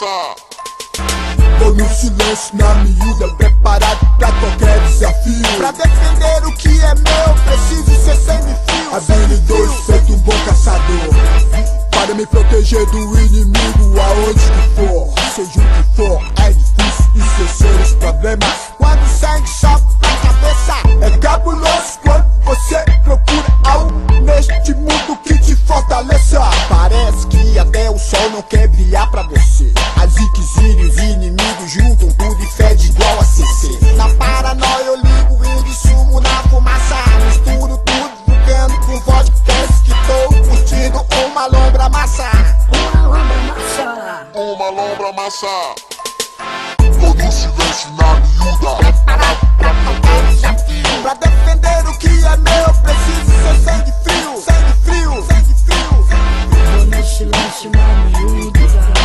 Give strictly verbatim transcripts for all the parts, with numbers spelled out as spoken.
massa. Tô no silêncio, na miúda, preparado pra qualquer desafio. Pra defender o que é meu, preciso ser sangue frio. Habilidoso, feito um bom caçador, para me proteger do inimigo aonde que for. Seja o que for, é difícil esquecer os problemas. Quando o sangue sobe pra cabeça, é cabuloso quando você procura algo neste mundo que te fortaleça. Parece que até o sol não quer brilhar pra você. As ziques e os inimigos juntam tudo e fede igual a C C. Na paranoia eu ligo o índio, sumo na fumaça. Misturo tudo, vulcano com vodka. Penso que tô curtindo uma lombra massa. Uma lombra massa. Uma lombra massa. Todo silêncio na miúda, Preparado pra qualquer desafio. Pra defender o que é meu, preciso ser sangue frio. Sangue frio, sangue frio. Tô no silêncio na miúda.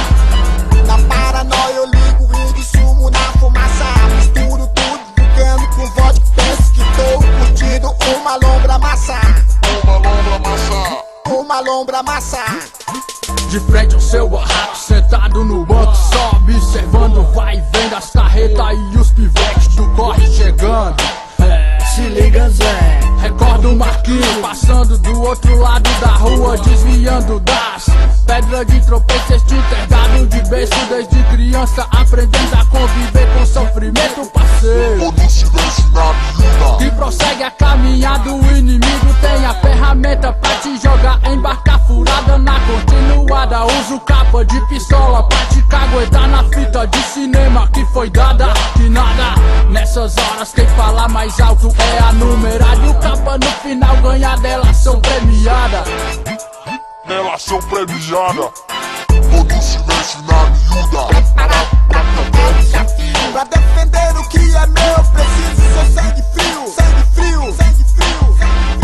Na paranoia eu ligo o índio, sumo na fumaça. Misturo tudo, vulcano com vodka. Penso que tô curtindo uma lombra massa. uma lombra massa. Uma lombra massa. De frente ao seu barraco, sentado no banco, só observando o vai e vem das carretas e os pivetes do corre chegando. É, Se liga, Zé. recordo o Marquinhos passando do outro lado da rua, desviando das pedras de tropeço, este enterrado de berço desde criança, aprendendo a conviver com sofrimento, parceiro. Todo silêncio na miúda, E prossegue a caminhada, o inimigo tem a ferramenta pra te jogar em barca furada na continuada. Uso capa de pistola pra te caguetar na fita de cinema que foi dada. Que nada, nessas horas quem fala mais alto é a numerada. E o capa no final ganha delação premiada. delação premiada. Todo silêncio na miúda, Preparado pra qualquer desafio. Pra defender o que é meu, preciso ser sangue frio. Sangue frio, sangue frio.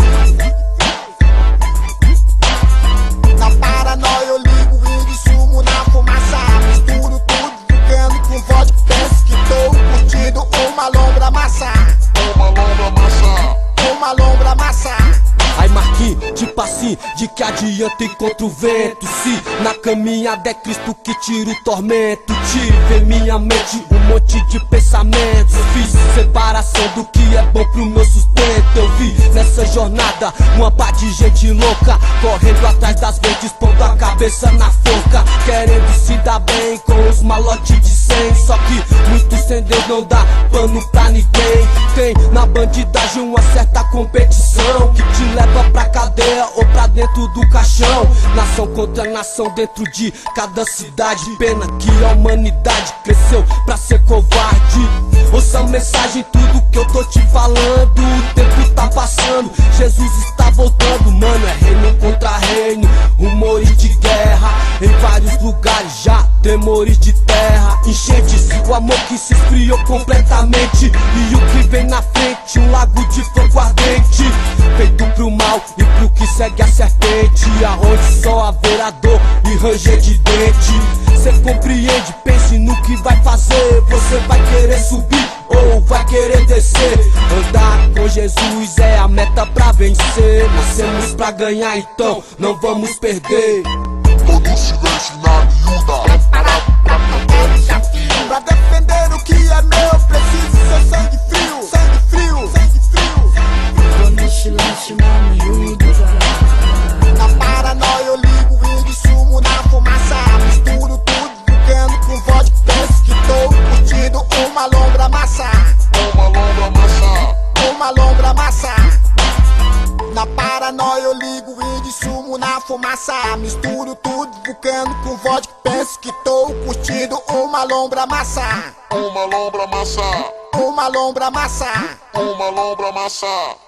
Na paranoia eu ligo o índio, sumo na fumaça. Misturo tudo, vulcano com vodka. Penso que tô curtindo uma lombra massa. uma lombra massa. Uma lombra massa. Ai Marquinhos, tipo assim, de que adianta ir contra o vento? Se na caminhada é Cristo que tira o tormento. Tive em minha mente um monte de pensamentos. Fiz separação do que é bom pro meu sustento. Eu vi nessa jornada uma pá de gente louca, correndo atrás das verdes, pondo a cabeça na forca, querendo se dar bem com os malotes de cem. Só que muito sem Deus não dá pano pra ninguém. Tem na bandidagem uma certa competição que te leva pra cadeia ou pra dentro do caixão. Nação contra nação dentro de cada cidade. Pena que a humanidade cresceu pra ser covarde. Ouça a mensagem, tudo que eu tô te falando. O tempo tá passando, Jesus está voltando. Mano, é reino contra reino, rumores de guerra. Em vários lugares já tremores de terra, enchentes, o amor que se esfriou completamente. E o que vem na frente, um lago de fogo ardente, feito pro mal e pro que segue a serpente, aonde só haverá dor e ranger de dente. Cê compreende, pense no que vai fazer. Você vai querer subir ou vai querer descer? Andar com Jesus é a meta pra vencer. Nascemos pra ganhar, então não vamos perder. Todo silêncio na miúda, Preparado pra qualquer desafio. Pra defender o que é meu, preciso ser sangue frio. Sangue frio, sangue frio. Tô no silêncio na miúda. Na paranoia eu ligo o índio, sumo na fumaça. Misturo tudo, vulcano com vodka. Penso que tô curtindo uma lombra massa. uma lombra massa. Uma lombra massa. Na paranoia eu ligo o índio, sumo na fumaça. Misturo tudo, vulcano com vodka. Penso que tô curtindo uma lombra massa. uma lombra massa. Uma lombra massa. uma lombra massa.